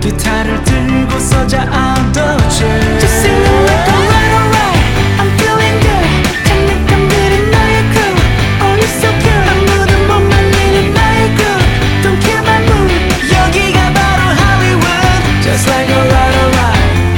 기타를 들고서 자아도체 Just sing it like alright alright I'm feeling good 장난감들은 너의 crew Oh you're so cute 아무도 못 말리는 나의 groove Don't kill my mood 여기가 바로 Hollywood Just like alright alright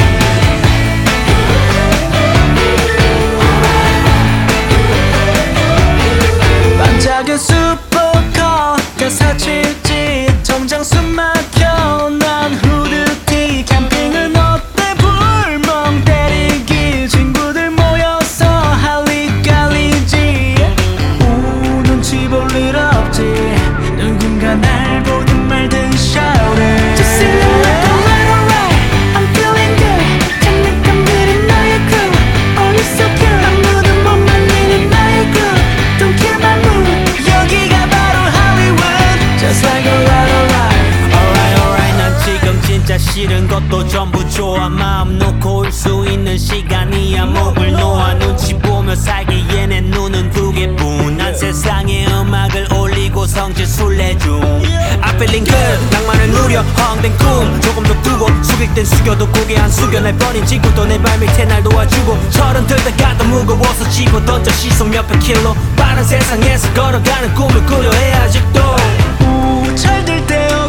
반짝여 슈퍼카 가사칠지 정장 숨막혀 난 후드티 캠핑은 어때 불멍 때리기 친구들 모여서 할리갈리지 눈치 볼 일 없지 누군가 날 보든 말든 shout it Just sing it like alright alright I'm feeling good 장난감들은 너의 crew Oh you're so cute 아무도 못 말리는 나의 groove Don't kill my mood 여기가 바로 Hollywood Just like alright alright Alright alright 난 지금 진짜 싫은 것도 전부 좋아 마음 놓고 올 수 있는 시간이야 목을 놓아 눈치 보며 살기에 내 눈은 두 개뿐 난 세상에 음악을 올리고 성질 술래중 I'm feeling good 낭만을 누려 허황된 꿈 조금 더 두고 숙일 땐 숙여도 고개 안 숙여 날 버린 친구도 내 발밑에 날 도와주고 철은 들다가도 무거워서 집어 던져 시속 몇백 킬로 빠른 세상에서 걸어가는 꿈을 꾸려 해 아직도 잘될 때